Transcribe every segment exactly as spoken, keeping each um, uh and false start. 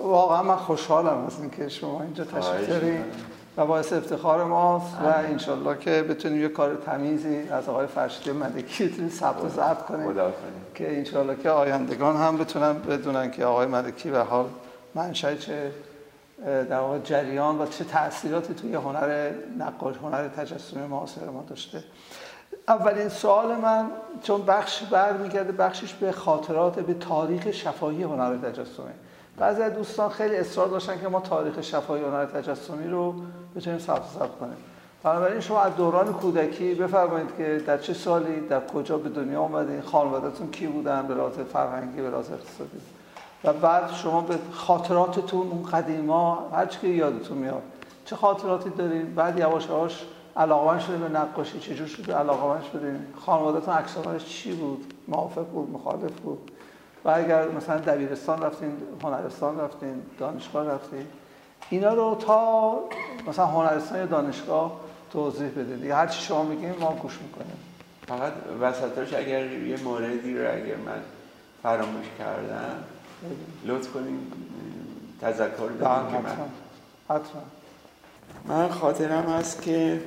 واقعا من خوشحالم از اینکه شما اینجا تشریف دارین و باعث افتخار ماست و انشالله که بتونیم یه کار تمیزی از آقای فرشیدی ملکی بتونیم ثبت و ضبط کنیم که انشالله که آیندگان هم بتونن بدونن که آقای ملکی به حال منشأ چه در واقع جریان و چه تأثیراتی توی هنر نقاش هنر تجسمی معاصر ما داشته. اولین سوال من چون بخش برمیگرده بخشش به خاطرات به تاریخ شفاهی هنر تجسمی. بعضی از دوستان خیلی اصرار داشتن که ما تاریخ شفاهی هنر تجسمی رو بتونیم ثبت و ضبط کنیم. بنابراین شما از دوران کودکی بفرمایید که در چه سالی در کجا به دنیا آمدین، خانواده‌تون کی بودن به لحاظ فرهنگی به لحاظ اقتصادی و بعد شما به خاطراتتون اون قدیما هر چی که یادتون میاد چه خاطراتی دارین، بعد یواش یواش علاقه‌مند شدین به نقاشی، چجور شد علاقه‌مند شدین، خانواده‌تون عکس‌العملش چی بود، موافق بود مخالف بود و اگر مثلا دبیرستان رفتین، هنرستان رفتین، دانشگاه رفتین، اینا رو تا مثلا هنرستان یا دانشگاه توضیح بدید. یا هر چی شما میگین ما گوش میکنیم. فقط وسطاش اگر یه موردی رو اگر من فراموش کردم لطف کنین تذکر بدین که من حتما. من خاطرم هست که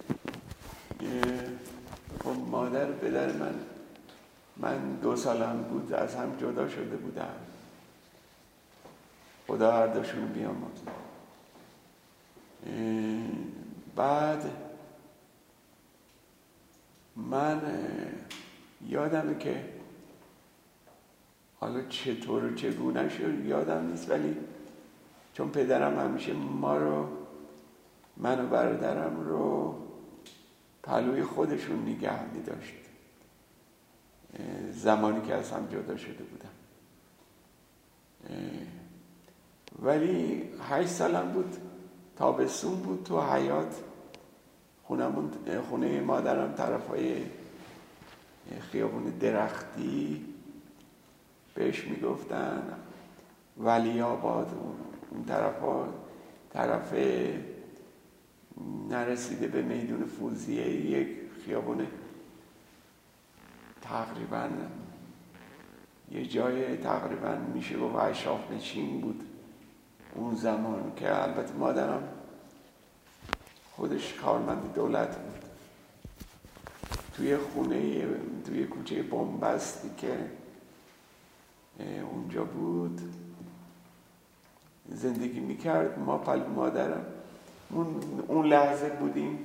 خب مادر پدر من من دو سالم بود از هم جدا شده بودم، خدا هر دوشون بیامرزه. بعد من یادمه که حالا چطور و چگونه شد یادم نیست، ولی چون پدرم همیشه ما رو من و برادرم رو پهلوی خودشون نگه می داشت زمانی که از هم جدا شده بودم، ولی هشت سالم بود، تابستون بود، تو حیاط خونمون خونه مادرم طرفای خیابون درختی بهش میگفتن ولی آباد، اون طرف ها طرف نرسیده به میدون فوزیه یک خیابون تقریبا یه جای تقریبا میشه گفت اشراف نشین بود اون زمان، که البته مادرم خودش کارمند دولت بود. توی خونه توی کوچه بنبستی که اونجا بود زندگی میکرد. ما پل مادرم اون, اون لحظه بودیم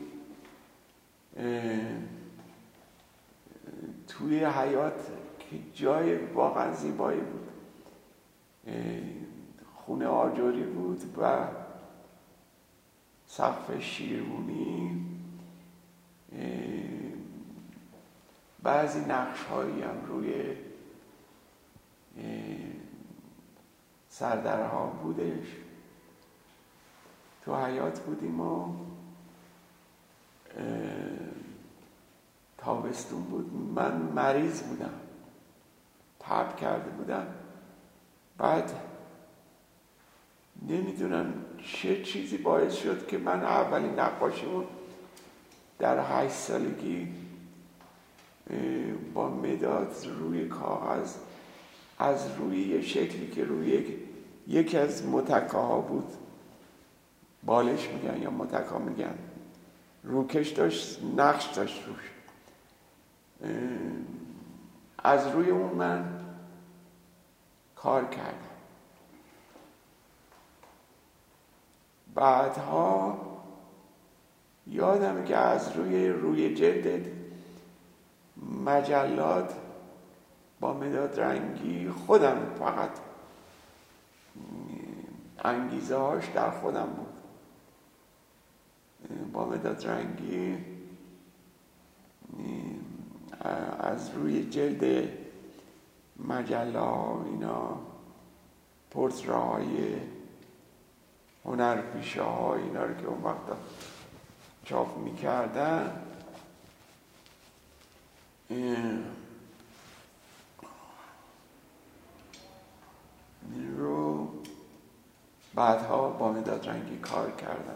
توی حیاط که جای واقعا زیبایی بود، خونه آجری بود و سقف شیرونی، بعضی نقش هایی هم روی سردرها بودش. تو حیاط بودیم و تابستون بود، من مریض بودم، تب کرده بودم. بعد نمیدونم چه چیزی باعث شد که من اولین نقاشیمون در هشت سالگی با مداد روی کاغذ از روی یه شکلی که روی یک یکی از متکه ها بود، بالش میگن یا متکه میگن، روکش داشت، نقش داشت روش، از روی اون من کار کردم. بعدها یادمه که از روی روی جلد مجلات با مداد رنگی خودم، فقط انگیزه هاش در خودم بود، با مداد رنگی از روی جلد مجله ها اینا پورترهای هنرپیشه ها اینا رو که اون وقتا چاپ میکردن رو بعدها با مداد رنگی کار کردم.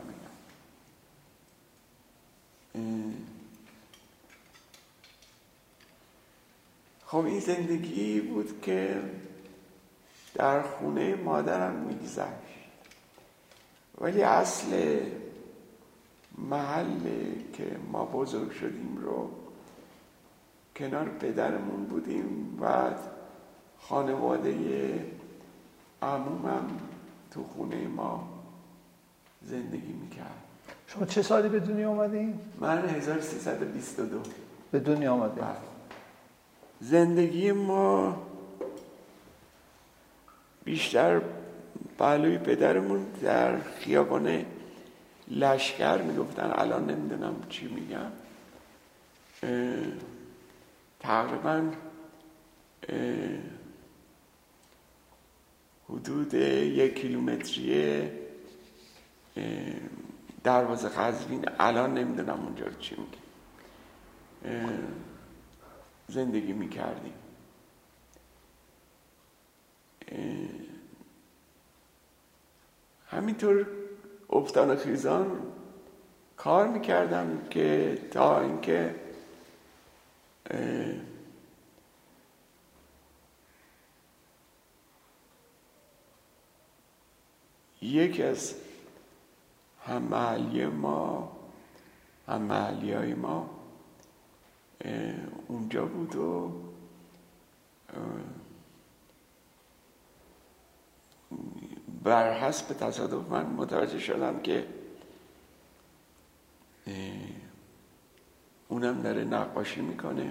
خب این زندگی بود که در خونه مادرم میگذشت، ولی اصل محل که ما بزرگ شدیم رو کنار پدرمون بودیم و خانواده عمومم تو خونه ما زندگی میکرد. شما چه سالی به دنیا آمدین؟ من هزار و سیصد و بیست و دو به دنیا آمدین. زندگی ما بیشتر پهلوی پدرمون در خیابان لشکر میگفتن، الان نمیدونم چی میگم، تقریبا حدود یک کیلومتری دروازه قزوین، الان نمیدونم اونجا رو چی میگه، زندگی میکردیم. همینطور افتان خیزان کار میکردم که تا اینکه یکی از هم محلی ما هم محلی های ما اونجا بود و بر حسب تصادف من متوجه شدم که اونم داره نقاشی میکنه.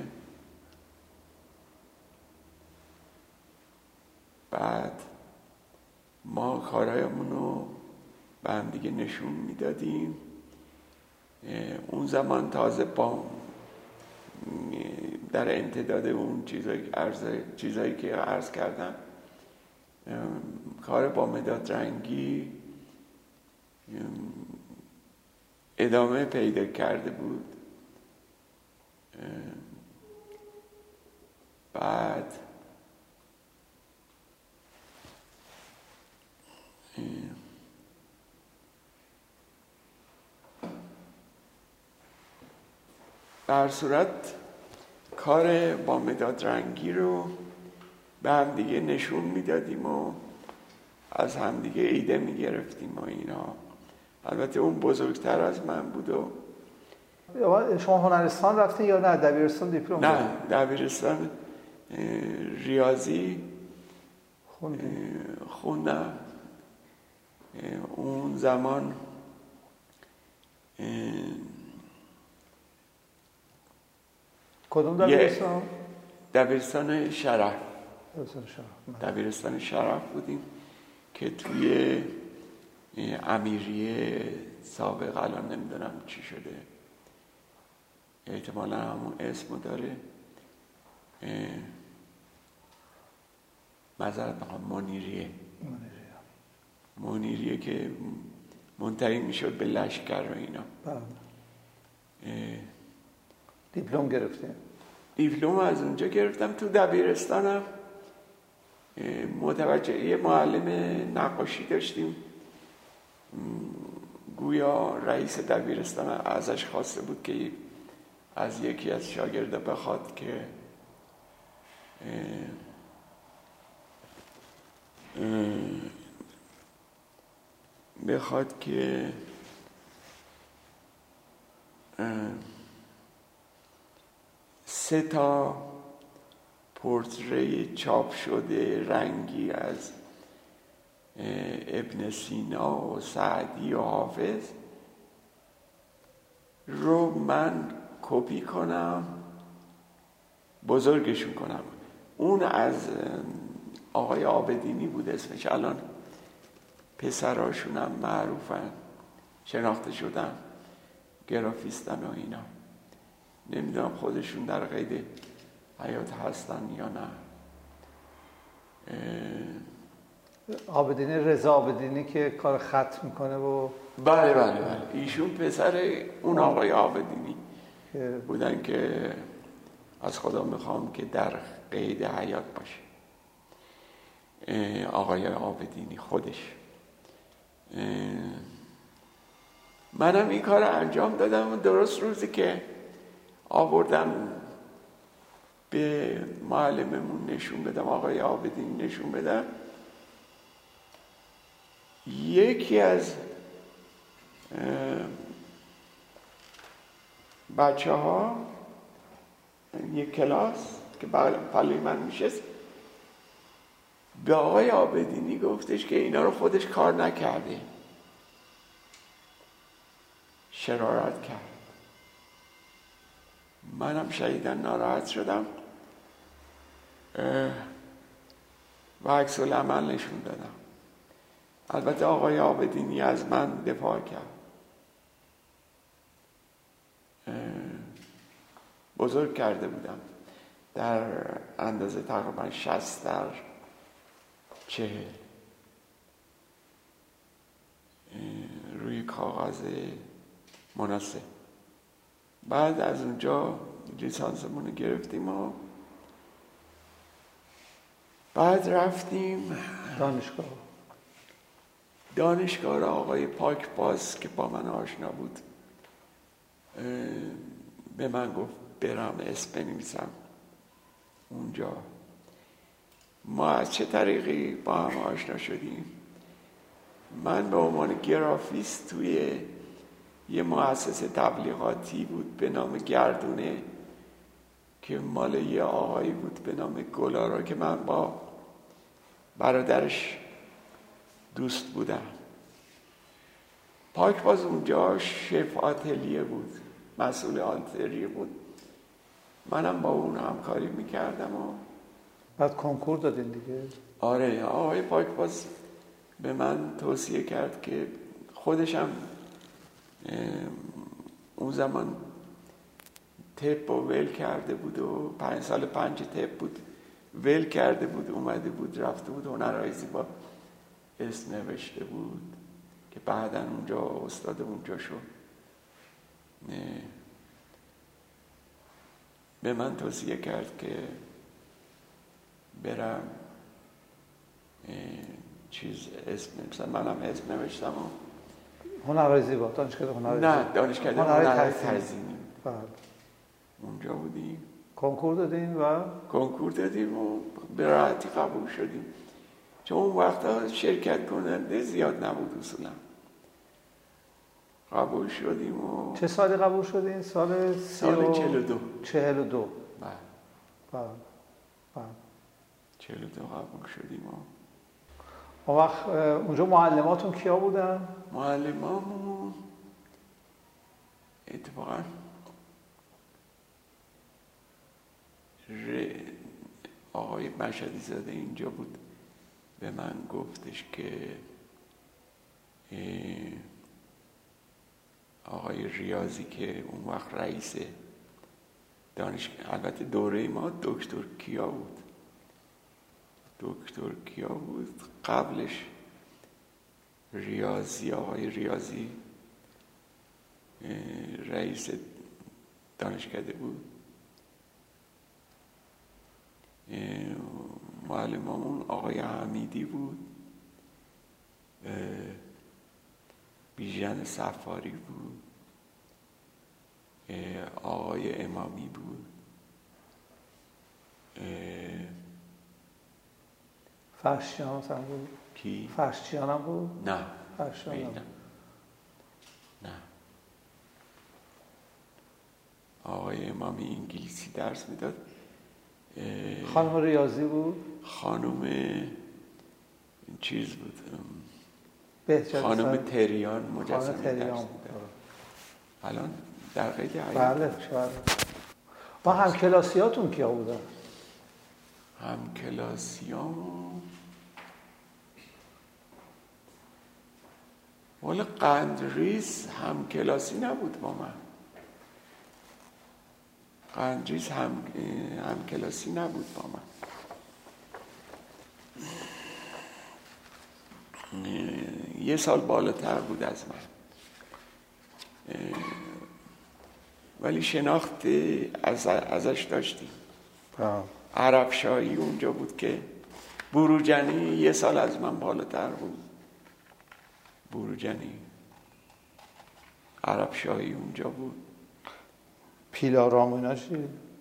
بعد ما کارهایمون رو به هم دیگه نشون میدادیم. اون زمان تازه با در امتداد اون چیزایی چیزایی که عرض کردم کار با مداد رنگی ادامه پیدا کرده بود. بعد در صورت کار با مداد رنگی رو به هم دیگه نشون میدادیم و از هم دیگه ایده میگرفتیم و اینا. البته اون بزرگتر از من بود و شما هنرستان رفتین یا نه دبیرستان دیپلم؟ نه دبیرستان ریاضی خوندم. اون زمان کدوم دبیرستان؟ دبیرستان شرف. دبیرستان شرف. دبیرستان شرف بودیم که توی امیریه سابق، الان نمیدونم چی شده، احتمالا همون اسمو داره، معذرت میخوام، منیریه منیریه که منتهی میشد به لشکر و اینا. دیپلم گرفتیم. دیپلم از اونجا گرفتم. تو دبیرستانم متوجه یه معلم نقاشی داشتیم، گویا رئیس دبیرستان ازش خواسته بود که از یکی از شاگرده بخواد که بخواد که سه تا پورتری چاپ شده رنگی از ابن سینا و سعدی و حافظ رو من کپی کنم، بزرگشون کنم. اون از آقای عابدینی بود اسمش، الان پسراشون هم معروفن، شناخته شدن، گرافیستن و اینا. نمیدونم خودشون در قید حیات هستن یا نه. عابدینی، رضا عابدینی که کار خط میکنه و بله بله بله ایشون پسر اون آقای عابدینی بودن که از خدا میخوام که در قید حیات باشه. آقای عابدینی خودش. منم این کار انجام دادم. درست روزی که آوردم به معلممون نشون بدم، آقای عابدینی نشون بدم، یکی از بچه ها یک کلاس که پلوی من میشست به آقای عابدینی گفتش که اینا رو خودش کار نکرده، شرارت کرد. منم شدیداً ناراحت شدم و عکس العمل نشون دادم. البته آقای عابدینی از من دفاع کرد. بزرگ کرده بودم در اندازه تقریبا شصت در چهل روی کاغذ مناسب. بعد از اونجا لیسانسمون رو گرفتیم و بعد رفتیم دانشگاه دانشگاه را آقای پاکباز که با من آشنا بود به من گفت برم اسم بنویسم اونجا. ما از چه طریقی با هم آشنا شدیم؟ من به عنوان گرافیست توی یه مؤسسه تبلیغاتی بود به نام گردونه که مال یه آقایی بود به نام گلارا که من با برادرش دوست بودم. پاکباز اونجا شف آتلیه بود، مسئول آتلیه بود. منم با اون همکاری میکردم و بعد کنکور دادین دیگه؟ آره، آقای پاکباز به من توصیه کرد که خودشم اون زمان تپ و ول کرده بود و پنج سال پنج تپ بود، ول کرده بود، اومده بود رفته بود هنرهای زیبا اسم نوشته بود که بعداً اونجا استاد اونجا شد. به من توصیه کرد که برم چیز اسم مثلا منم اسم نوشتم و هنرهای زیبا، دانشکده هنرهای زیبا. نه، دانشکده هنرهای تزیینی. بله. اونجا بودیم. کنکور دادیم و کنکور دادیم و به راحتی قبول شدیم. چون اون وقتا شرکت کننده زیاد نبود اصولا. قبول شدیم و چه سالی قبول شدین؟ سال سال چهل و دو. چهل و دو. بله. بله. بله. چهل و دو قبول شدیم و اون وقت اونجا معلماتون کیا بودن؟ معلمامون اتفاقا آقای مشهدی زاده اینجا بود، به من گفتش که آقای ریاضی که اون وقت رئیس دانشگاه، البته دوره ما دکتر کیا بود دکتر کیا بود قبلش ریاضی، آقای ریاضی رئیس دانشکده بود. معلممون آقای حمیدی بود، بیژن صفاری بود، آقای امامی بود، فرشچیان هم بود. کی؟ فرشچیان هم بود؟ نه فرشچیان نه نه آقای امامی انگلیسی درس میداد. خانم ریاضی بود؟ خانم چیز بود، بهجت خانم تریان مجسمه خانم تریان درس میداد. الان در قید حیات. بله بله. ما هم کلاسیاتون کیا بودن؟ هم کلاسیام والا قندریز هم کلاسی نبود با من. قندریز هم هم کلاسی نبود با من. یه سال بالاتر بود از من، ولی شناخت از ازش داشتیم. عرب شاهی اونجا بود که بروجنی یه سال از من بالاتر بود. بروجنی عرب شاهی اونجا بود. پیلارام اینا چی؟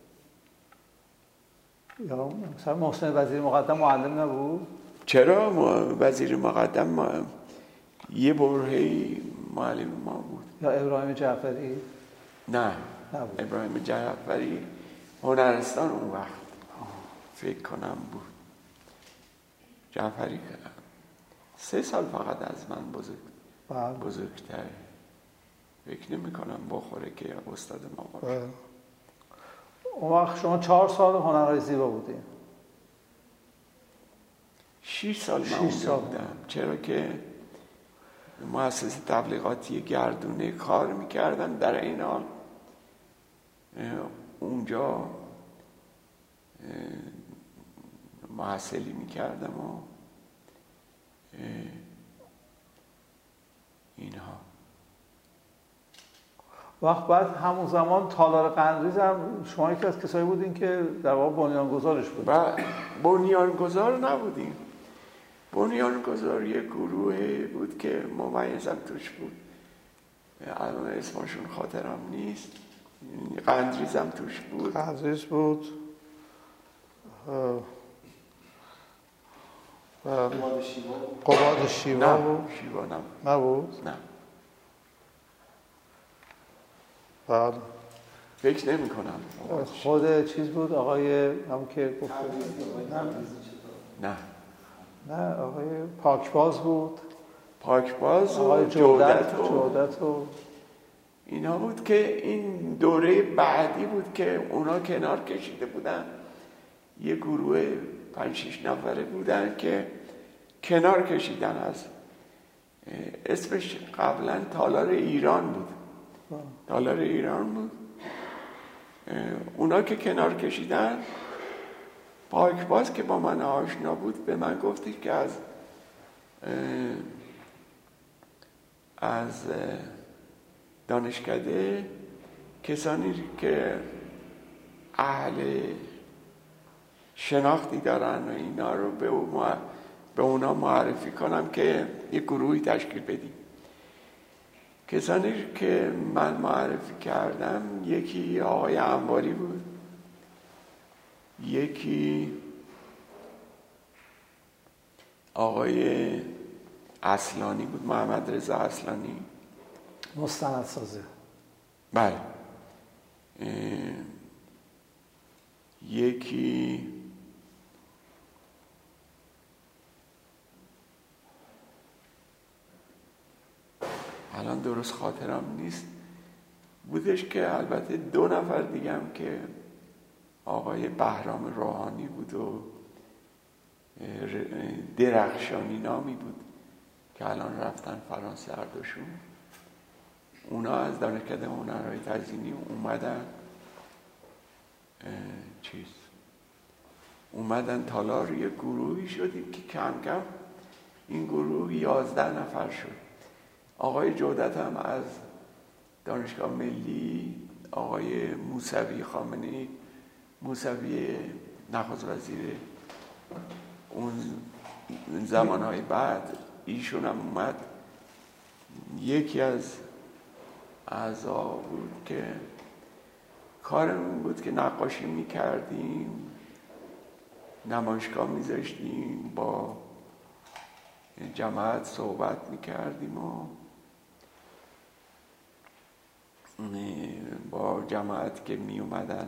یا مثلا محسن وزیر مقدم معلم نبود؟ چرا وزیر مقدم یه برهه‌ای معلم ما بود. یا ابراهیم جعفری؟ نه نبود. ابراهیم جعفری هنرستان اون وقت فکر کنم بود. جعفری سه سال فقط از من بزرگ بزرگتره. فکر نمی کنم بخوره که استاد ما باشه. اون وقت شما چهار سال هنرهای زیبا بودین؟ شیش سال من اونجا بودم، چرا که مؤسسه تبلیغاتی گردونه کار میکردم، در این حال اونجا محصلی میکردم و اینها. وقت بعد همون زمان تالار قندریز هم شما یکی از کسایی بودین که در واقع بنیانگذارش بود؟ و بنیانگذار نبودیم. بنیانگذار یک گروه بود که ممیزم توش بود، الان اسمشون خاطرم نیست. قندریزم توش بود. قندریز بود. قباد شیوا. قباد شیوا بود. شیوا نبود. نبود؟ نه. بله. فکر نمی کنم. خود چیز بود آقای همون که گفت نه نه آقای پاکباز بود. پاکباز آقای و جودت و جودت و اینا بود که این دوره بعدی بود که اونا کنار کشیده بودن. یه گروه پنج شش نفره بودن که کنار کشیدن. از اسمش قبلا تالار ایران بود. تالار ایران بود. اونا که کنار کشیدن، پاکباز که با من آشنا بود به من گفتی که از از دانشکده کسانی که اهل شناختی دارن و اینا رو به, به اونا معرفی کنم که یه گروهی تشکیل بدیم. کسانی که من معرفی کردم یکی آقای انباری بود، یکی آقای اصلانی بود، محمد رضا اصلانی، مستندسازه. بله. یکی الان درست خاطرم نیست بودش که البته دو نفر دیگه هم که آقای بهرام روحانی بود و درخشانی نامی بود که الان رفتن فرانسه هر دوشون. اونا از دانشکده هنرهای تزیینی اومدن چیز اومدن تالار. یه گروهی شدیم که کم کم این گروه یازده نفر شد. آقای جودت هم از دانشگاه ملی، آقای موسوی خامنه‌ای، موسوی نخست وزیر اون زمانهای بعد، ایشون هم اومد. یکی از اعضا بود که کارمون بود که نقاشی میکردیم، نمایشگاه میذاشتیم، با جماعت صحبت میکردیم و با جماعت که می اومدن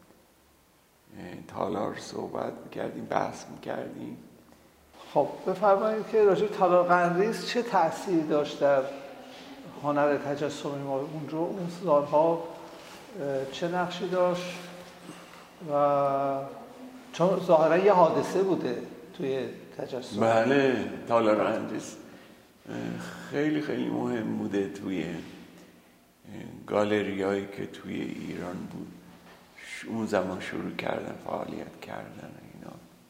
تالار صحبت میکردیم، بحث میکردیم. خب بفرمایید که راجع به تالار قندریز چه تأثیری داشت در هنر تجسمی ما اونجا اون سالها؟ چه نقشی داشت؟ و چون ظاهرا یه حادثه بوده توی تجسم. بله، تالار قندریز خیلی خیلی مهم بوده توی گالریایی که توی ایران بود. اون زمان شروع کردن فعالیت کردن اینا.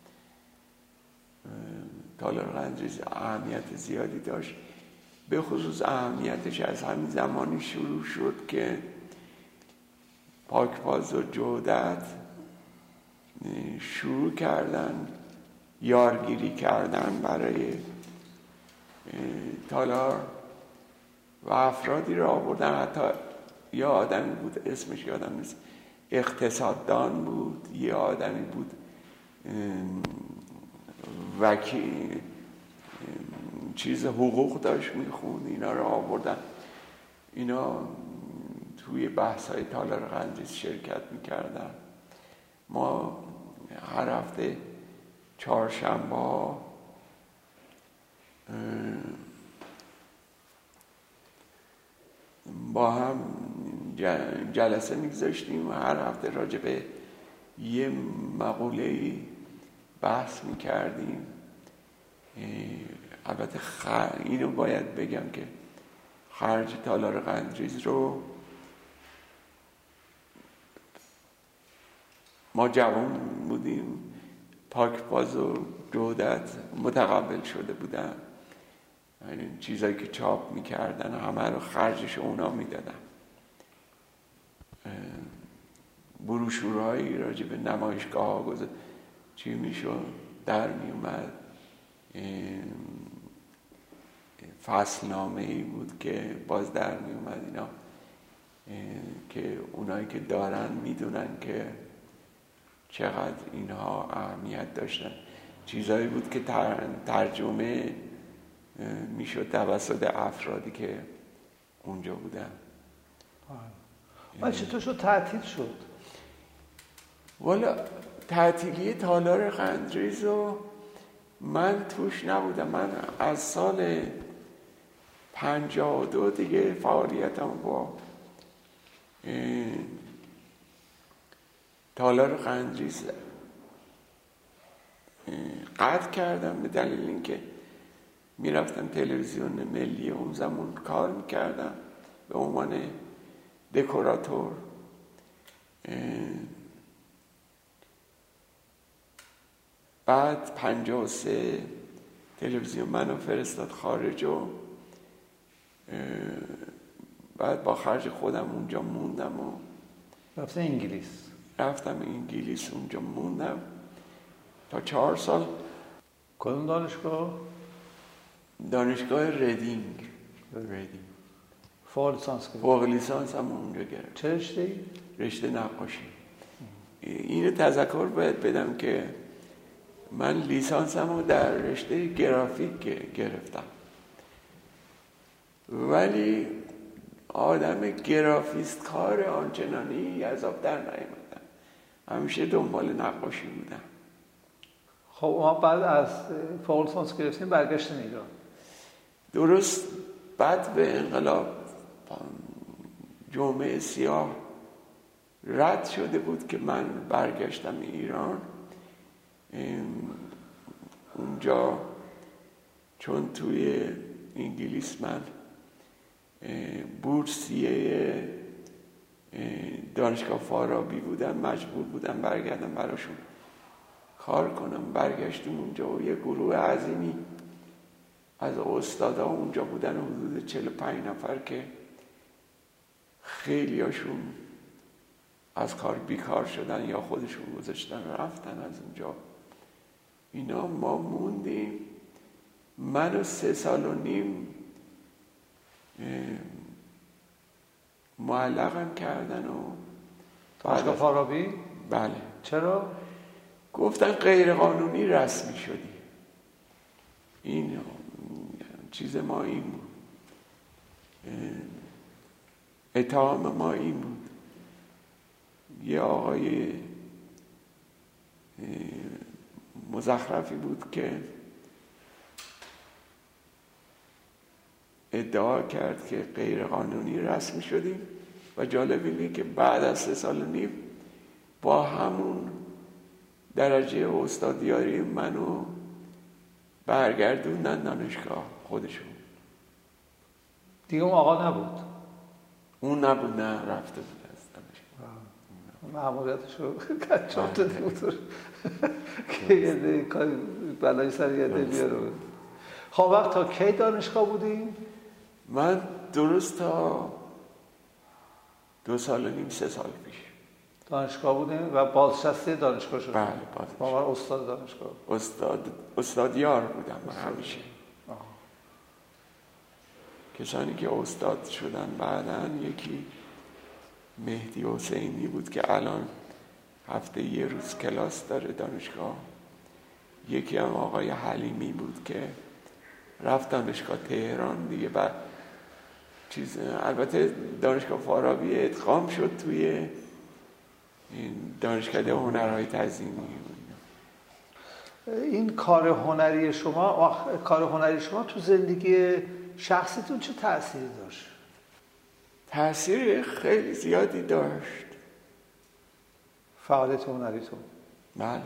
تالار قندریز اهمیت زیادی داشت، به خصوص اهمیتش از همین زمانی شروع شد که پاکباز و جودت شروع کردن یارگیری کردن برای تالار و افرادی را آوردن. حتی یه آدمی بود اسمش یادم نیست، اقتصاددان بود، یه آدمی بود وکیل چیز حقوق داشت میخوند، اینا رو آوردن. اینا توی بحث های تالار قندریز شرکت میکردن. ما هر هفته چهارشنبه با هم جلسه میگذاشتیم و هر هفته راجع به یه مقوله بحث میکردیم. البته خ... اینو باید بگم که خرج تالار قندریز رو ما جوان بودیم، پاکباز و جودت متقبل شده بودن، یعنی چیزایی که چاپ میکردن همه رو خرجش اونا میدادن. بروشورهایی راجع به نمایشگاه ها گذاشت چی میشد در میومد. فصلنامه ای بود که باز در میومد اینا که اونایی که دارن میدونن که چقدر اینها اهمیت داشتن. چیزایی بود که ترجمه میشد توسط افرادی که اونجا بودن. من چطور شد تعطیل شد؟ والا تعطیلی تالار قندریز رو من توش نبودم. من از سال پنجاه و دو دیگه فعالیتم با تالار قندریز قطع کردم به دلیل اینکه میرفتم تلویزیون ملی اون زمان کار میکردم به عنوان دکوراتور. بعد پنجاه و سه تلویزیون منو فرستاد خارج و بعد با خرج خودم اونجا موندم و رفتم انگلیس رفتم انگلیس اونجا موندم تا چهار سال. کدوم دانشگاه؟ دانشگاه ریدینگ. ریدینگ فوق لیسانس گرفت. فوق لیسانس هم اونجا گرفت. چه رشته‌ای؟ رشته نقاشی. اینو تذکر باید بدم که من لیسانسمو در رشته گرافیک گرفتم، ولی آدم گرافیست کار آنچنانی از آب در نیامدم. همیشه دنبال نقاشی بودم. خب ما بعد از فوق لیسانس گرفتیم برگشتیم ایران. درست بعد به انقلاب جمعه سیاه رد شده بود که من برگشتم ایران. اونجا چون توی انگلیس من بورسیه دانشگاه فارابی بودم، مجبور بودم برگردم براشون کار کنم. برگشتیم اونجا و یه گروه عظیمی از استادا اونجا بودن، حدود چهل و پنج نفر که خیلی هاشون از کار بیکار شدن یا خودشون گذاشتن رفتن از اونجا. اینا ما موندیم. منو سه سال و نیم معلقم کردن و دانشگاه فارابی؟ بله. چرا؟ گفتن غیر قانونی رسمی شدی. این چیز ما این بود، اتهام ما این بود. یه آقای مزخرفی بود که ادعا کرد که غیر قانونی رسمی شدیم و جالب اینه که بعد از سه سال و نیم با همون درجه استادیاری منو برگردوندن دانشگاه خودشون. دیگه اون آقا نبود؟ اون نبود، نه رفته بود از دانشگاه. مأموریتش رو کچاپ داده بود که یه ده کاری بلای سر یه ده بیاره بود. خب وقت تا کی دانشگاه بودیم؟ من درست تا دو سال و نیم سه سال پیش دانشگاه بودیم و بازنشسته دانشگاه شدیم. بله بازنشسته. با من استاد دانشگاه. استاد استادیار بودم من همیشه. آه. کسانی که استاد شدن بعداً یکی مهدی حسینی بود که الان هفته یه روز کلاس داره دانشگاه. یکی هم آقای حلیمی بود که رفت دانشگاه تهران دیگه. بعد چیز البته دانشگاه فارابی ادغام شد توی این دانشکده هنرهای تزیینی. این کار هنری شما کار هنری شما تو زندگی شخصیتون چه تأثیری داشت؟ تأثیر خیلی زیادی داشت. فعالیت هنریتون؟ بله،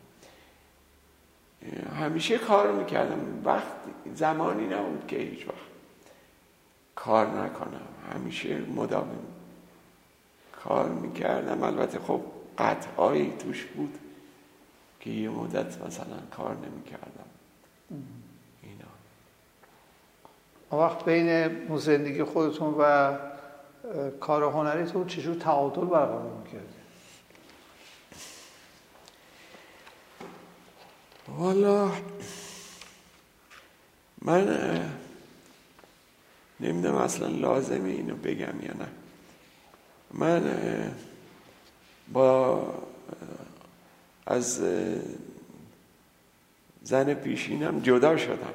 همیشه کار میکردم. وقت زمانی نبود که هیچ وقت کار نکنم، همیشه مداوم کار میکردم. البته خب قطعایی توش بود که یه مدت مثلا کار نمیکردم. اینا وقت بین زندگی خودتون و کار هنریتون چجور تعادل برقرار میکردید؟ والا من نمیدونم اصلا لازمه اینو بگم یا نه. من با از زن پیشینم جدا شدم.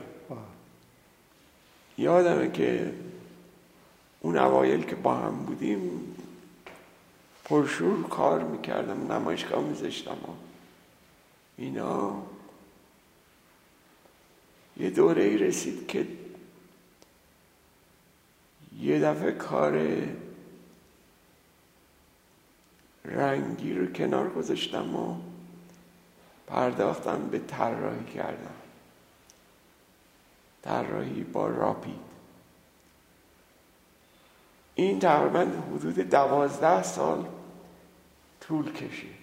یادمه که اون اوایل که با هم بودیم پرشور کار میکردم، نمایشگاه میذاشتم اینا. یه دوره ای رسید که یه دفعه کار رنگی رو کنار گذاشتم و پرداختم به طراحی کردم، طراحی با راپید. این تقریبا حدود دوازده سال طول کشید.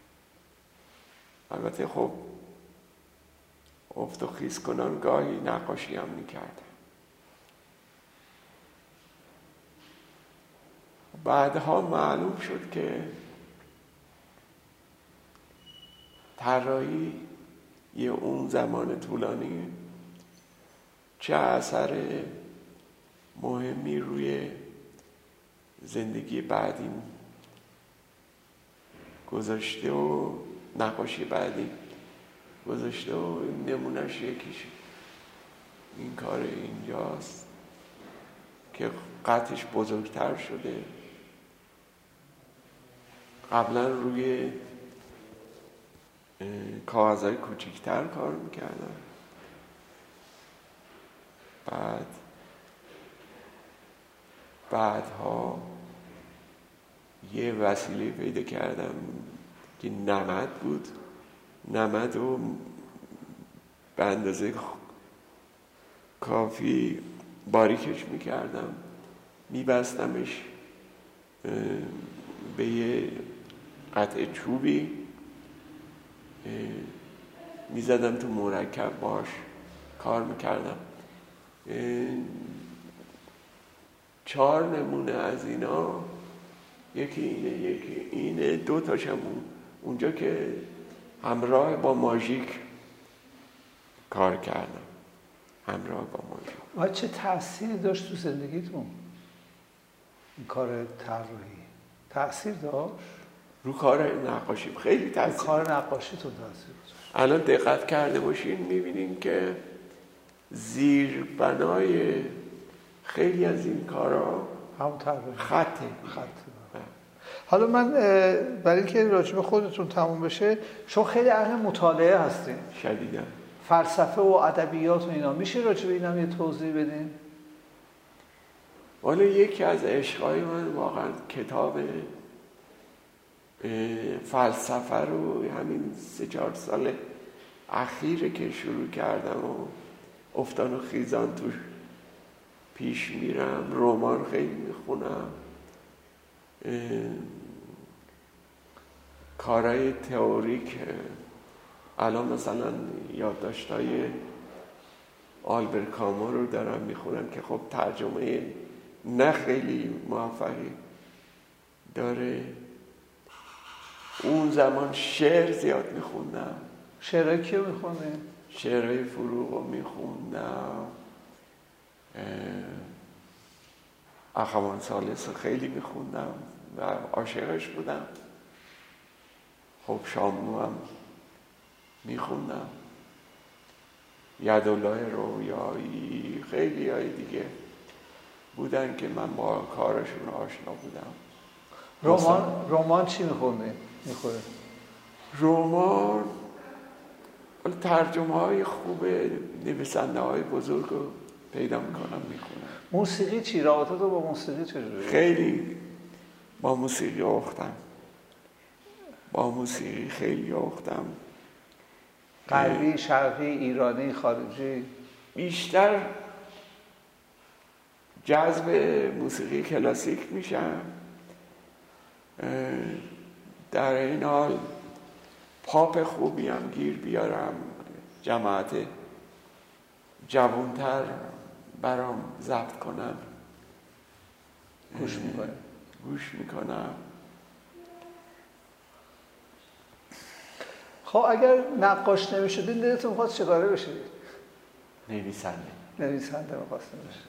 البته خب افت و خیز کنان گاهی نقاشی هم میکردم. بعدها معلوم شد که طراحی یه اون زمان طولانی چه اثر مهمی روی زندگی بعدی گذاشته و نقاشی بعدی گذاشته و نمونهش یکیش این کار اینجاست که قطعش بزرگتر شده. قبلا روی کاغذهای کوچیکتر کار میکردم. بعد بعدها یه وسیله پیدا کردم که نمد بود. نمد رو به اندازه کافی باریکش میکردم، میبستمش به یه قطعه چوبی، میزدم تو مرکب باش کار میکردم. چهار نمونه از اینا، یکی اینه یکی اینه، دو تاشم اونجا که همراه با ماژیک کار کردم، همراه با ماژیک. و چه تأثیری داشت تو زندگیتون این کار طراحی؟ تأثیر داشت؟ رو کار نقاشی خیلی تأثیر. رو کار نقاشیتون تأثیر داشت. الان دقت کرده باشین میبینین که زیر بنای خیلی از این کارا همون طراحی خطه خطه. حالا من برای اینکه راجب خودتون تموم بشه، شما خیلی اهل مطالعه هستین شدیداً، فلسفه و ادبیات و اینا، میشه راجب اینم یه توضیح بدین؟ والا یکی از عشقای من واقعا کتاب فلسفه رو همین سه چهار سال اخیره که شروع کردم و افتان و خیزان توش پیش میرم. رمان خیلی میخونم، کارهای تئوریک. الان مثلا یادداشت‌های آلبر کامو رو دارم میخونم که خب ترجمه نه خیلی موفقی داره. اون زمان شعر زیاد میخوندم. شعرهای کیو میخوندین؟ شعرهای فروغ رو میخوندم، اخوان ثالث رو خیلی میخوندم و عاشقش بودم. خب شاملو هم میخوندم. یدالله رویایی، خیلی های دیگه بودن که من با کارشون آشنا بودم. رمان رمان چی میخوندی؟ میخوره رمان ترجمه های خوب نویسنده های بزرگ رو پیدا میکنم میکنم. موسیقی چی؟ رابطه تو با موسیقی چجوریه؟ خیلی با موسیقی اختم با موسیقی خیلی اختم غربی، شرقی، ایرانی، خارجی؟ بیشتر جذب موسیقی کلاسیک میشم، در این حال پاپ خوبی هم گیر بیارم، جماعت جوانتر برام ضبط کنم، گوش میکنم گوش میکنم خب اگر نقاش نمیشدین دلتون میخواد چه کاره بشید؟ نویسنده. نویسنده میخواستم بشه.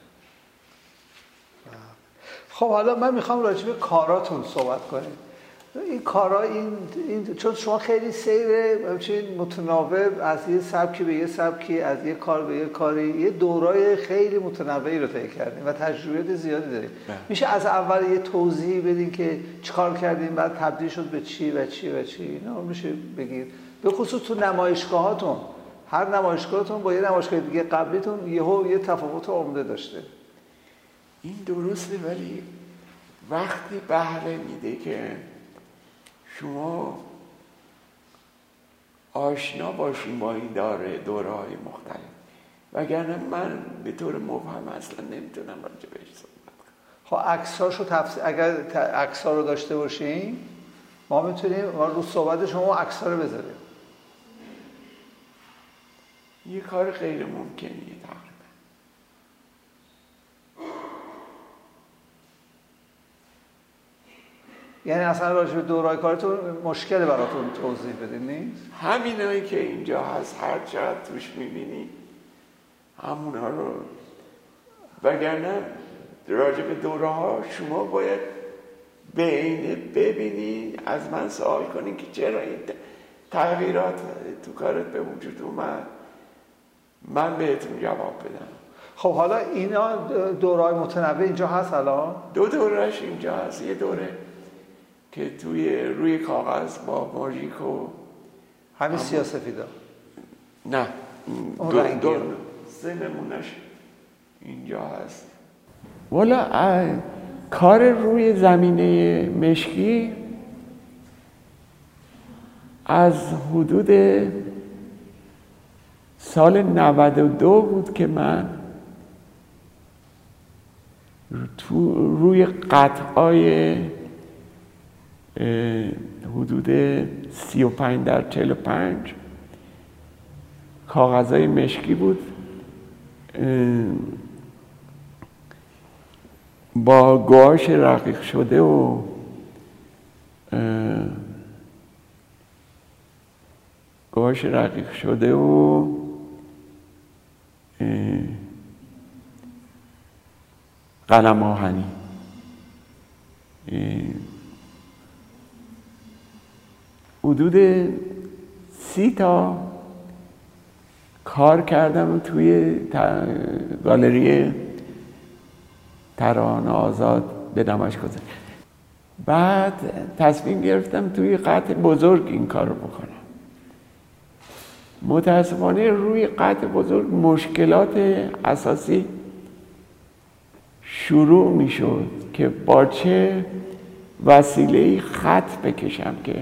خب حالا من میخوام راجع به کاراتون صحبت کنیم. این کارا این, این چون شما خیلی سیر همچنین متناوب از یه سبکی به یه سبکی، از یه کار به یه کاری، یه دورای خیلی متنوعی رو طی کردین و تجربیات زیادی دارید. میشه از اول یه توضیح بدین که چیکار کردین بعد تبدیل شد به چی و چی و چی؟ اینا میشه بگید. به خصوص تو نمایشگاهاتون، هر نمایشگاهتون با یه نمایشگاه دیگه قبلیتون یهو یه تفاوت عمده داشته. این درسته، ولی وقتی بهره میده که شما آشنا باشین با این داره دوره‌های مختلف، وگرنه من به طور مبهم اصلا نمیتونم راجع بهش صحبت کنم. خب عکساشو تفسیر، اگر عکس‌ها رو داشته باشین ما میتونیم رو صحبت شما عکس‌ها رو بذاریم. یه کار غیر ممکنیه تقریبا. یعنی اصلا راجع به دورای کارتون مشکل براتون توضیح بدین نیست؟ همینایی که اینجا هست هر چقدر توش میبینی همونا رو، وگرنه راجع به دوره ها شما باید به عینه ببینی، از من سوال کنین که چرا این تغییرات تو کارت به وجود اومد، من بهتون جواب بدم. خب حالا اینا دورهای متنوع اینجا هست الان؟ دو دورش اینجا هست. یه دوره که توی روی کاغذ با ماژیک و همین سیاه‌سفیدا؟ نه، دو, دو سه نمونش اینجا هست. والا کار روی زمینه مشکی از حدود سال نود و دو بود که من تو روی قطعای حدود سی و پنج در چهل و پنج کاغذهای مشکی بود، با گواش رقیق شده و گواش رقیق شده و قلم آهنی. حدود سی تا کار کردم توی گالری ترانه آزاد به دمشق گذاشتم. بعد تصمیم گرفتم توی قطع بزرگ این کار رو بکنم. متاسفانه روی قطع بزرگ مشکلات اساسی شروع می شد که با چه وسیله‌ای خط بکشم که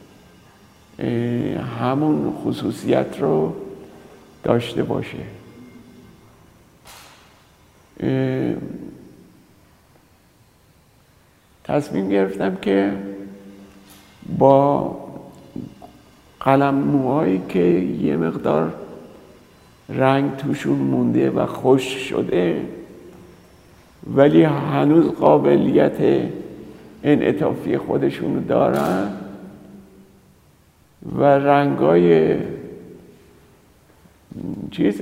همون خصوصیت رو داشته باشه. تصمیم گرفتم که با قلمموهایی که یه مقدار رنگ توشون مونده و خشک شده ولی هنوز قابلیت انعطافی خودشونو دارن و رنگای چیز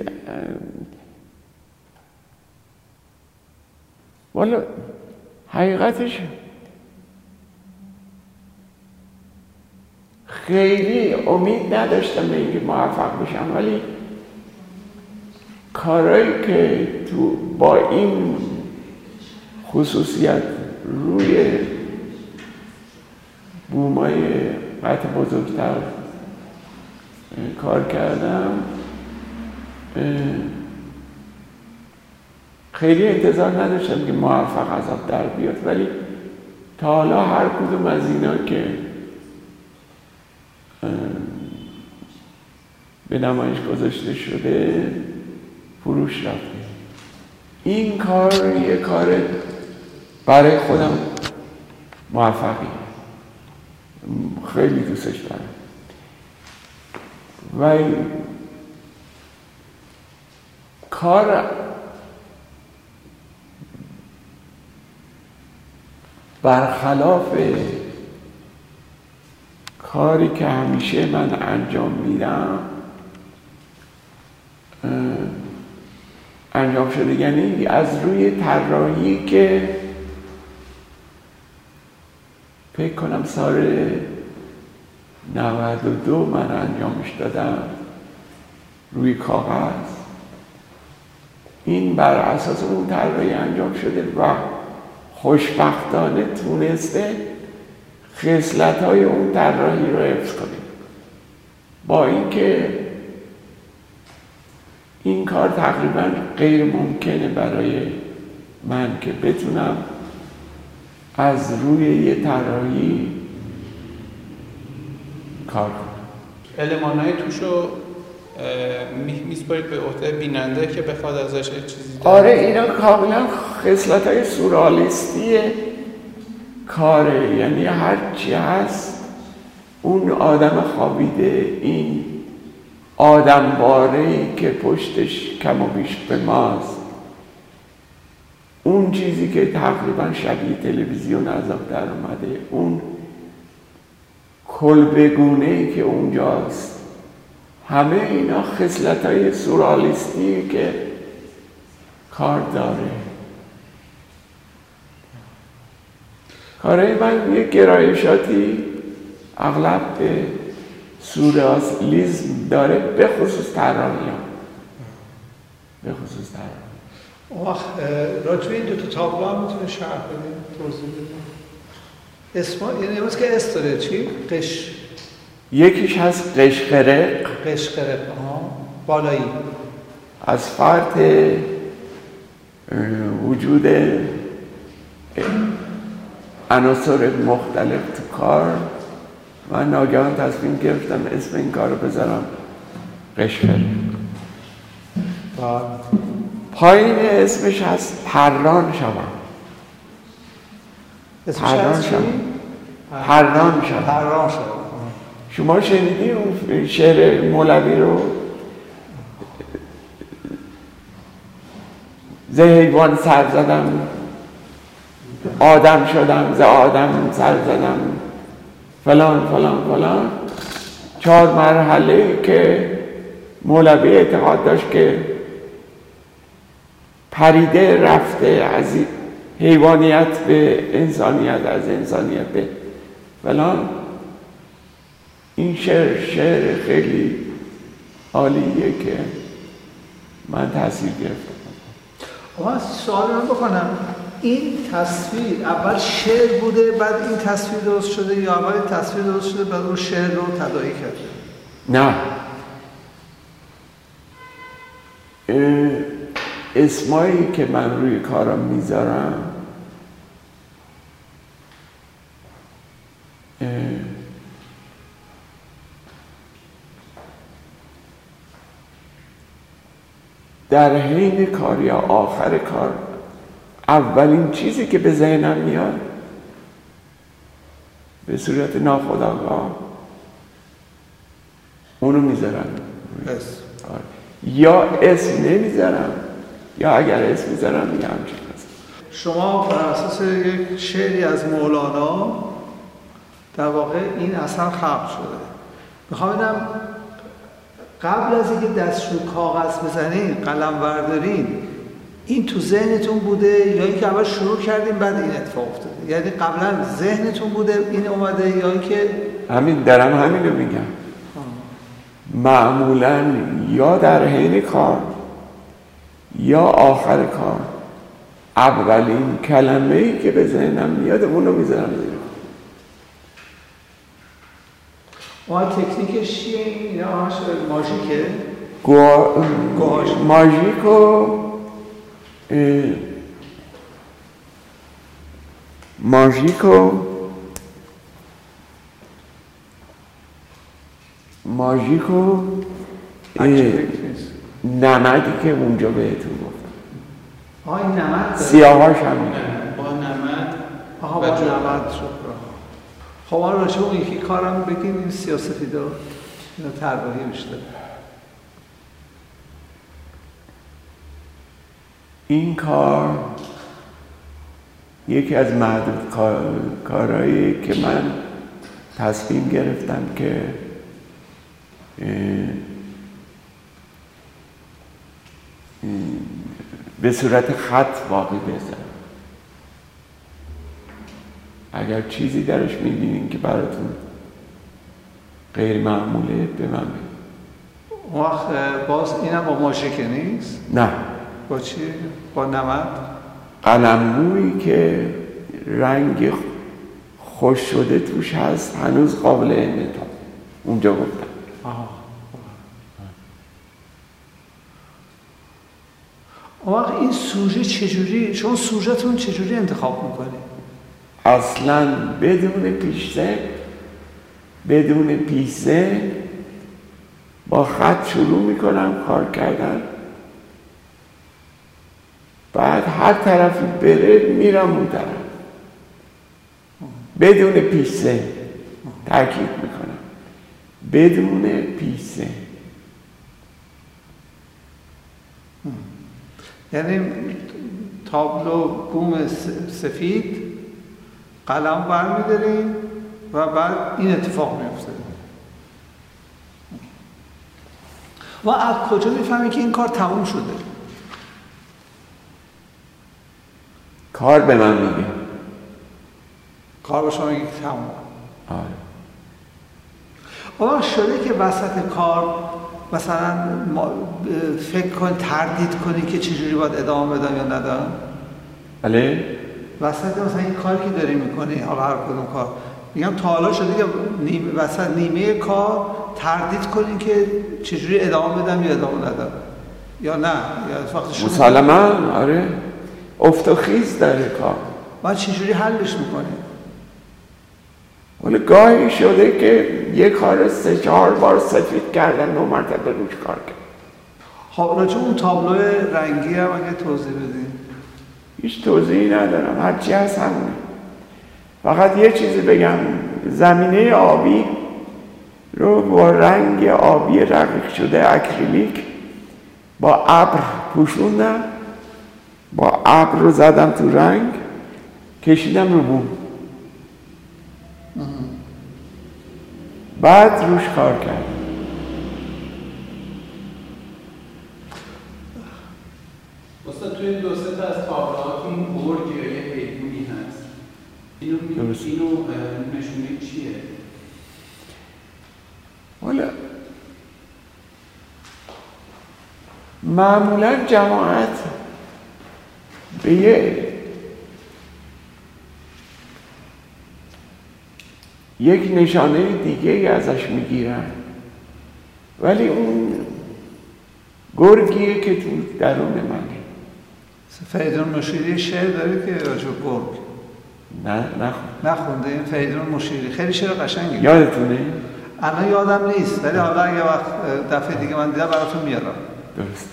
والا حقیقتش خیلی امید نداشتم به اینکه موفق بشم، ولی کارهایی که تو با این خصوصیت روی بومای قطع بزرگتر کار کردم، خیلی انتظار نداشتم که موفق از آب در بیاد، ولی تا حالا هر کدوم از اینا که به نمایش گذاشته شده فروش رفته. این کار یه کار برای خودم موفقی، خیلی دوستش دارم و کار برخلاف کاری که همیشه من انجام میدم انجام شده، یعنی از روی طراحی که فکر کنم سال نود و دو من انجامش دادم روی کاغذ، این بر اساس اون طراحی انجام شده و خوشبختانه تونسته خصلت‌های اون طراحی رو حفظ کنه، با اینکه این کار تقریبا غیر ممکنه برای من که بتونم از روی یه طراحی کار کنم. المان‌های توشو میسپارید به عهده بیننده که بخواد ازش چیزی داره؟ آره، اینا کاملا خصلت‌های سورئالیستی کاره، یعنی هر چی هست اون آدم خوابیده، این آدم باره‌ای که پشتش کم و بیش به ماست، اون چیزی که تقریبا شبیه تلویزیون از آب در اومده، اون کلبه‌گونه‌ای که اونجاست، همه اینا خصلت‌های سورئالیستی که کار داره. کارهای من یک گرایشاتی اغلب به سورئالیسم داره، به خصوص طراحی‌ها، به خصوص طراحی. اون وقت راجع به این دو تا تابلو هم میتونه شرح بدیم، توضیح بدیم؟ اسم یعنی امروز که اس داره چی؟ قش یکیش هست قشقرق. قشقرق ها بالایی، از فرط وجود عناصر مختلف تو کار من ناگهان تصمیم گرفتم اسم این کار رو بذارم قشقرق. پایین اسمش هست پران شوم. اسمش هست چی؟ پران شوم. پران شوم. شما شنیدی اون شعر مولوی رو؟ ز حیوان سر زدم آدم شدم، ز آدم سر زدم فلان فلان فلان. چهار مرحله که مولوی اعتقاد داشت که پریده رفته از حیوانیت به انسانیت، از انسانیت به فلان. این شعر شعر خیلی عالیه که من تاثیر گرفتم. من سوال من بکنم، این تصویر اول شعر بوده بعد این تصویر درست شده یا اول تصویر درست شده بعد اون شعر رو تداعی کرده؟ نه، اسمایی که من روی کارم میذارم در حین کار یا آخر کار اولین چیزی که به ذهنم میاد به صورت ناخودآگاه اونو میذارم. یا اسم نمیذارم یا اگر اسم میذارم میگم همچین هست. شما بر اساس یک شعری از مولانا در واقع این اثر خلق شده. میخوام ببینم قبل از اینکه دست رو کاغذ بزنین، قلم بردارین، این تو ذهنتون بوده یا اینکه اول شروع کردین بعد این اتفاق افتاده؟ یعنی قبلا ذهنتون بوده این اومده یا اینکه همین درم همین رو میگم. معمولا یا در حین کار یا آخر کار اولین کلمه‌ای که به ذهنم میاد اونو میذارم زیر کار. تکنیکش چیه این؟ یا ماژیکه؟ گوا... ماژیک و ماژیک و ماژیک و نمدی که اونجا بهتون گفتم. آه این نمد سیاهاش همین با نمد. آها با نمد شد. خب آن راجع اون یکی کارم بگیم این سیاسفیدا اینا طراحی بیشتر. این کار یکی از معدود کار... کارهایی که من تصمیم گرفتم که به صورت خط واقعی بذارم. اگر چیزی درش میبینین که براتون غیر معموله به من بگید. وقت باز اینم با ماژیک نیست؟ نه. با چی؟ با نمد؟ قلمرویی که رنگ خوش شده توش هست هنوز قابل انعطاف. اونجا گفتم. آها. وقت این سوژه چجوری، شما سوژه‌تون چجوری انتخاب میکنید؟ اصلا بدون پیش‌ذهن بدون پیش‌ذهن با خط شروع میکنم کار کردن، بعد هر طرفی بره میرم اون طرف بدون پیش‌ذهن. تاکید میکنم بدون پیش‌ذهن. یعنی تابلو بوم سفید قلم برمی‌داریم و بعد این اتفاق میفته. و از کجا میفهمی که این کار تموم شده؟ کار به من میگه. کار به شما میگه که تموم. آره. آقا شده که وسط کار مثلا فکر کن تردید کنی که چجوری باید ادامه بدم یا ندم؟ بله. وسط مثلا این کاری که داری میکنی حالا هر کدوم کار میگم تا حالا شده که نیمه وسط نیمه کار تردید کنی که چجوری ادامه بدم یا ادامه ندم یا نه یا وقتی شروع مسلماً آره افت و خیز داره کار. بعد چجوری حلش میکنی؟ ولی گاهی شده که یه کار سه چهار بار سفید کردن نو مرتبه روش کار کرد. خب راجع اون تابلو رنگی هم اگه توضیح بدین. هیچ توضیحی ندارم، هرچی هست همونه. فقط یه چیزی بگم، زمینه آبی رو با رنگ آبی رقیق شده اکریلیک با ابر پوشوندم، با ابر رو زدم تو رنگ کشیدم رو بوم، بعد روش کار کردم. استاد توی دو سه تا از تابلوهاتون گرگ یا یه حیوانی هست. اینو اینو نشونه چیه؟ والا معمولا جماعت به یه یک نشانه دیگه ازش میگیرن، ولی اون گرگیه که تو درون منه. فریدون مشیری شعر داره که راجع به گرگ. نه نخون نخونده این فریدون مشیری خیلی شعر قشنگی. یادتونه؟ الان یادم نیست ولی حالا اگه وقت دفعه دیگه من دیدم براتون میارم. درست.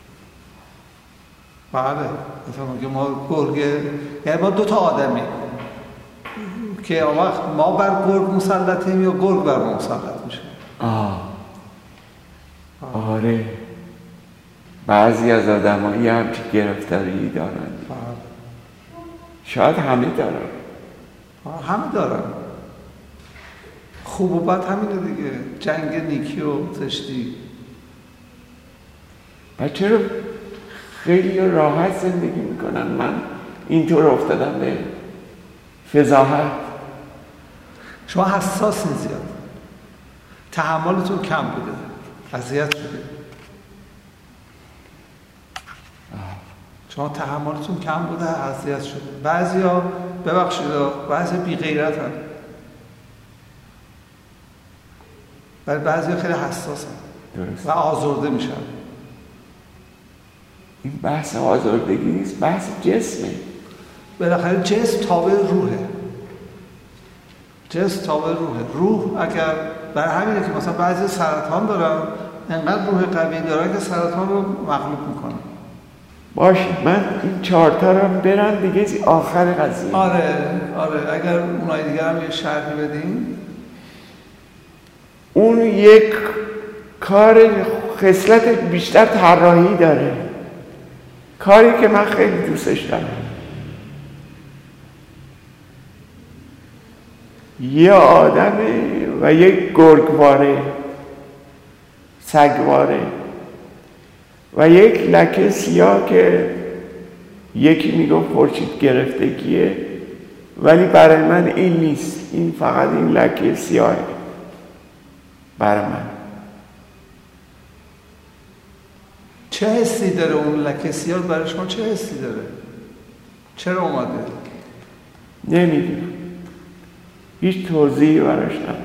بله مثلا که ما گرگ یعنی ما دو تا آدمی که وقت ما بر گرگ مسلطیم یا گرگ بر ما مسلط میشه. آه. آه آره بعضی از آدمایی همچین گرفتاری دارن. شاید همه دارن. همه دارن. خوب و بد همینه دیگه، جنگ نیکی و زشتی. بچه رو خیلی راحت زندگی میکنن. من اینطور افتادم به فضاحت. شما حساسین زیاد، تحملتون کم بوده، اذیت شده. شما تحملتون کم بوده، اذیت شده. بعضیا ببخشید بعضی بی غیرتن، ولی بعضیا خیلی حساسن و آزرده میشن. این بحث آزردگی نیست، بحث جسمه. بالاخره جسم تابع روحه. جسم تابع روحه. روح اگر برای همینه که مثلا بعضی سرطان دارن، انقدر روح قوی دارن که سرطان رو مغلوب میکنن. باشه، من این چهارتا رو برن دیگه آخر قضیه. آره آره اگر اونای دیگر هم یه شرحی بدین. اون یک کار خصلت بیشتر طراحی داره، کاری که من خیلی دوستش دارم. یه آدمه و یک گرگواره، سگواره و یک لکه سیاه که یکی میگه خورشید گرفتگیه، ولی برای من این نیست، این فقط این لکه سیاهه برای من. چه حسی داره اون لکه سیاه برای شما؟ چه حسی داره؟ چرا اومده؟ نمیدونم، هیچ توضیحی براش ندارم.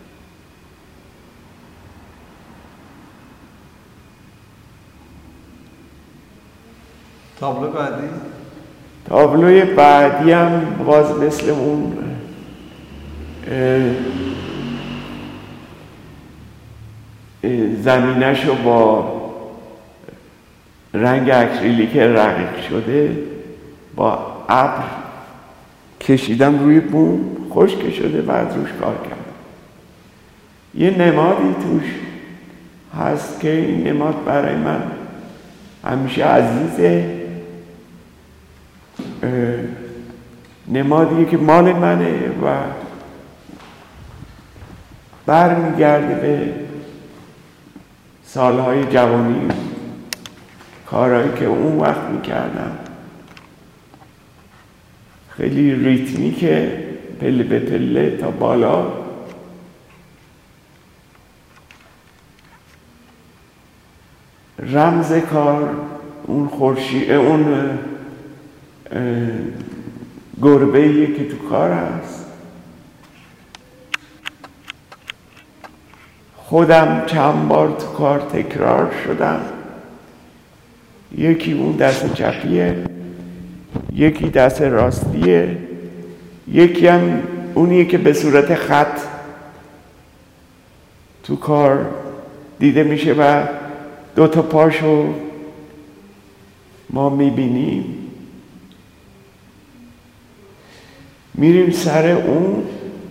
تابلو بعدی؟ تابلوی بعدی هم باز مثل اون زمینشو با رنگ اکریلیک رقیق شده با ابر کشیدم روی بوم، خشک شده، بعد روش کار کردم. یه نمادی توش هست که این نماد برای من همیشه عزیزه، نمادیه که مال منه و برمیگرده به سالهای جوانی، کارهایی که اون وقت میکردم. خیلی ریتمیکه، پله به پله تا بالا. رمز کار اون خورشید، اون گربه‌ایه که تو کار هست. خودم چند بار تو کار تکرار شدم، یکی اون دست چپیه، یکی دست راستیه، یکی هم اونیه که به صورت خط تو کار دیده میشه و دو تا پاشو ما میبینیم. میریم سر اون،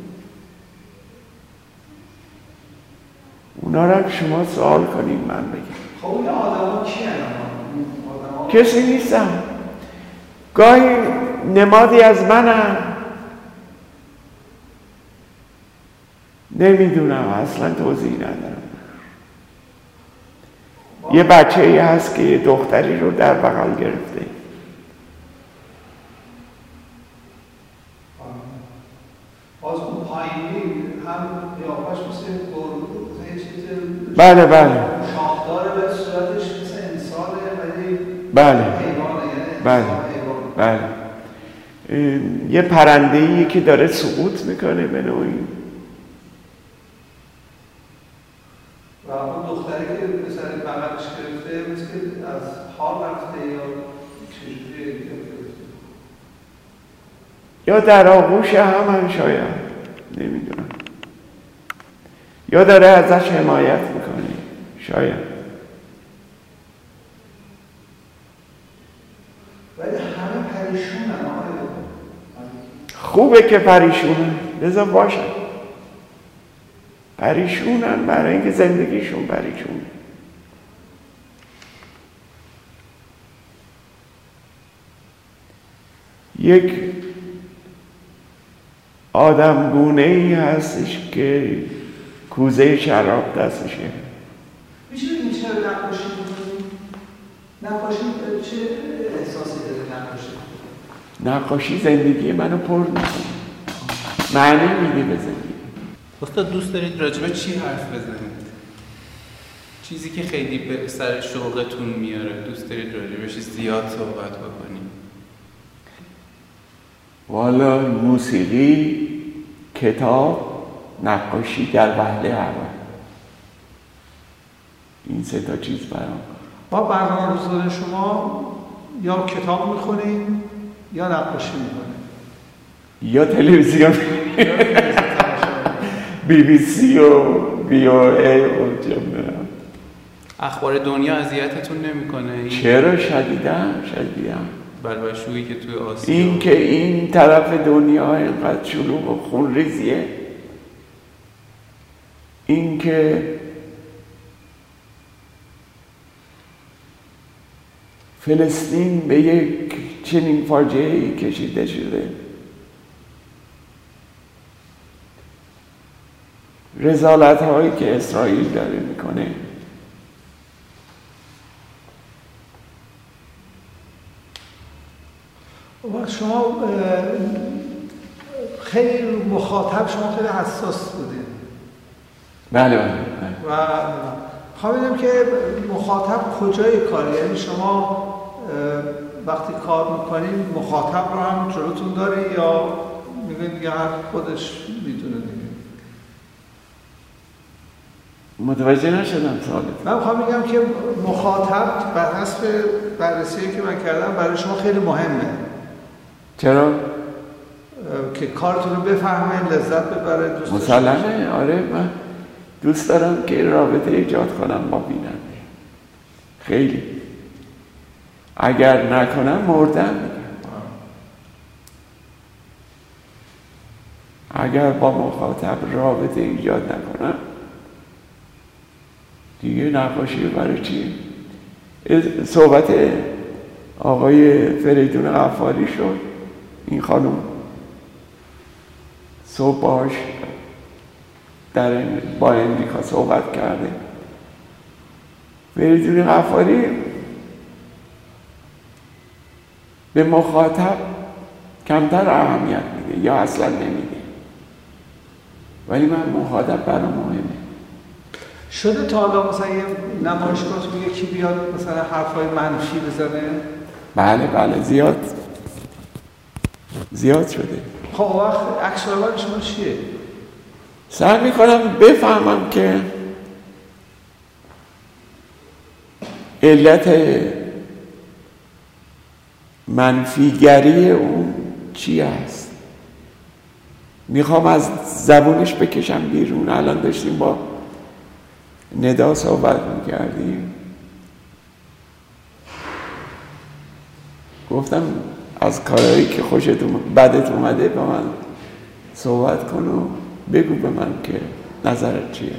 اونا رو شما سوال کنیم من بگم. خب اون آدم کی هستن؟ کسی نیستم، گاهی نمادی از منم، نمیدونم، اصلا توضیح ندارم. یه بچه ای هست که یه دختری رو در بغل گرفته. باز اون پایینی هم قیافش مثل گربه، یه چیز بله بله شاخداره به صورتش مثل انسانه ولی بله حیوانه، یعنی بله بله یه پرنده‌ایه که داره سقوط میکنه به نوعی. و اون دختری که مثلا بغلش گرفته مثل که از حال رفته یا چجوریه گرفته، یا در آغوش هم شاید، نمیدونم، یا داره ازش حمایت میکنه شاید. ولی همه پریشونن آقای. خوبه که پریشونن، لذا باشن پریشونن برای اینکه زندگیشون پریشونه. یک آدم گونه ای هستش که کوزه شراب دستشه. میشه این چرا نقاشی میکنی؟ نقاشی چه احساسی داره نقاشی؟ نقاشی زندگی منو پر میکنه، معنی میده به زندگی. استاد دوست دارید راجبه چی حرف بزنید؟ چیزی که خیلی به سر شوقتون میاره دوست دارید راجبش زیاد صحبت بکنیم؟ والا موسیقی، کتاب، نقاشی در وهله اول. این سه تا چیز برام. با برنامه روزانه شما یا کتاب میخونین یا نقاشی میکنین یا تلویزیون بی بی سی و بی او ای و جمعه. اخبار دنیا اذیتتون نمیکنه؟ چرا؟ شدیدم شدیدم. بلبشویی که توی آسیا، این که این طرف دنیا اینقدر شلوغ و خونریزیه، این که فلسطین به یک چنین فاجعه‌ای کشیده شده، رذالت هایی که اسرائیل داره میکنه، و شما خیلی مخاطب، شما خیلی حساس بودین. بله بله. و خواهم بگم که مخاطب کجای کاری، یعنی شما وقتی کار میکنین مخاطب رو هم جلوتون داری یا میگین دیگه هر خودش میدونه دیگه؟ متوجه نشدم سوالت. من میخوام بگم که مخاطب بر حسب بررسی که من کردم برای شما خیلی مهمه. چرا؟ که کارتون رو بفهمه، لذت ببره، دوست مسلمه. آره، من دوست دارم که رابطه ایجاد کنم با بیننده. خیلی. اگر نکنم مردم میگم. اگر با مخاطب رابطه ایجاد نکنم دیگه نقاشی برای چی؟ صحبت آقای فریدون غفاری شد. این خانم صبح باش در با امریکا صحبت کرده. فریدون غفاری به مخاطب کمتر اهمیت میده یا اصلا نمیده، ولی من مخاطب برام مهمه. شده تا حالا مثلا یه نمایشگاه تو یکی بیاد مثلا حرفای منفی بزنه؟ بله بله، زیاد زیاد شده. خب وقت عکس العمل شما چیه؟ سعی میکنم بفهمم که علت منفیگری اون چی است. میخوام از زبونش بکشم بیرون. الان داشتیم با ندا صحبت میکردیم، گفتم از کارهایی که خوشت بدت اومده با من صحبت کن و بگو به من که نظرت چیه.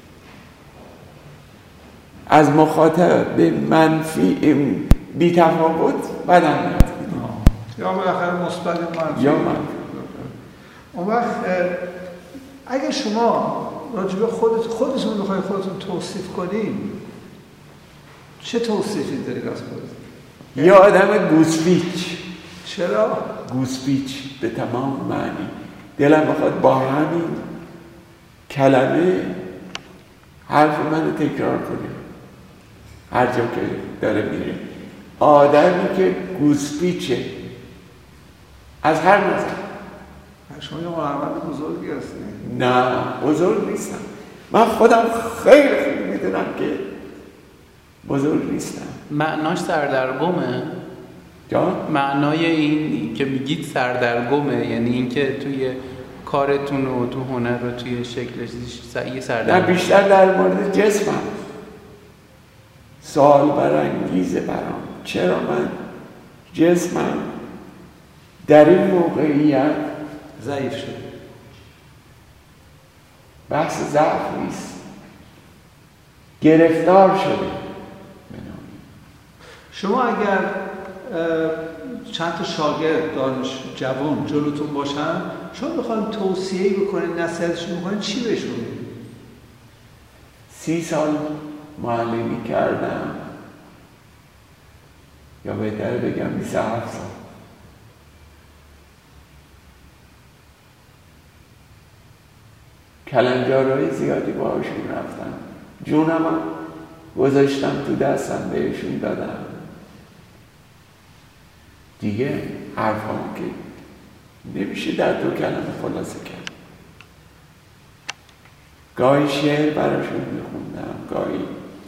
از مخاطب منفی بی تفاوت بدم میاد، یا بالاخره مثبت منفی یا منفی. اون وقت اگه شما راجع به خودت خودتون بخواید خودتون توصیف کنیم، چه توصیفی دارید از خودتون؟ یه آدم گوسپیچ. چرا؟ گوسپیچ به تمام معنی. دلم بخواد با همین کلمه حرف منو تکرار کنه هر جا که داره میره. آدمی که گوسپیچه از هر نظر. شما یه هنرمند بزرگی هستید. نه بزرگ نیستم. من خودم خیلی خیلی میدونم که بزرگ نیستم. معناش سردرگمه؟ جان؟ معنای این که میگید سردرگمه یعنی اینکه توی کارتون و تو هنر و توی شکلش یه سردرگم؟ نه، بیشتر در مورد جسمم سوال برانگیزه برام. چرا من جسمم در این موقعیت ضعیف شده؟ بحث ضعف نیست، گرفتار شده. شما اگر چند تا شاگرد دانش جوان جلوتون باشن، شما بخواید توصیه‌ای بکنید، نصیحتشون بکنید، چی بهشون میگید؟ سی سال معلمی کردم، یا بهتره بگم بیست و هفت سال. کلنجارهای زیادی باهاشون رفتم. جونم هم گذاشتم تو دستم بهشون دادم. دیگه حرفام که نمیشه در دو کلمه خلاصه کرد. گاهی شعر براشون میخوندم، گاهی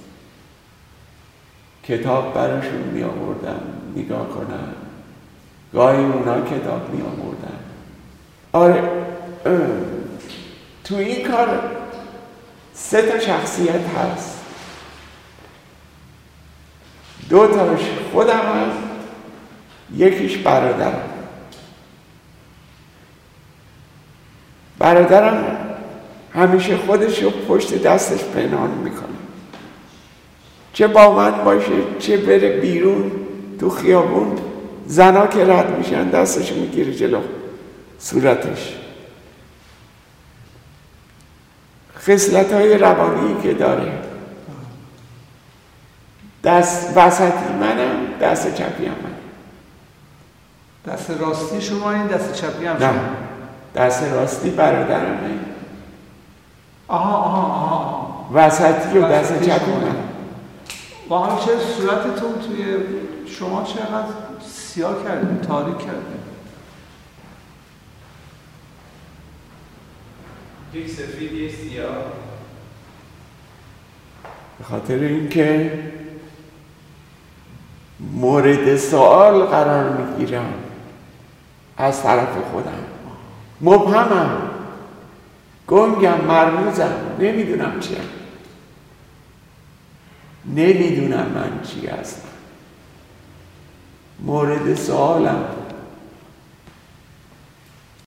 کتاب براشون میآوردم نگاه کنم، گاهی اونا کتاب میآوردن. آره تو این کار سه تا شخصیت هست. دو تاش خودم هست، یکیش برادرم. برادرم همیشه خودش رو پشت دستش پنهان میکنه، چه با من باشه چه بره بیرون تو خیابون، زنا که رد میشن دستش میگیره جلو صورتش. خصلت‌های روانی که داره. دست وسطی منم، دست چپی هم من. دست راستی شما این، دست چپی هم شما؟ نه، دست راستی برادرمه. آها آها آها وسطی و دست چپی من. واقعا چه صورتتون توی شما چقدر سیاه کردیم، تاریک کردیم. یک سفید یک سیاه. به خاطر اینکه مورد سوال قرار میگیرم از طرف خودم، مبهمم، گنگم، مرموزم، نمیدونم چیم، نمیدونم من چی هستم، مورد سوالم.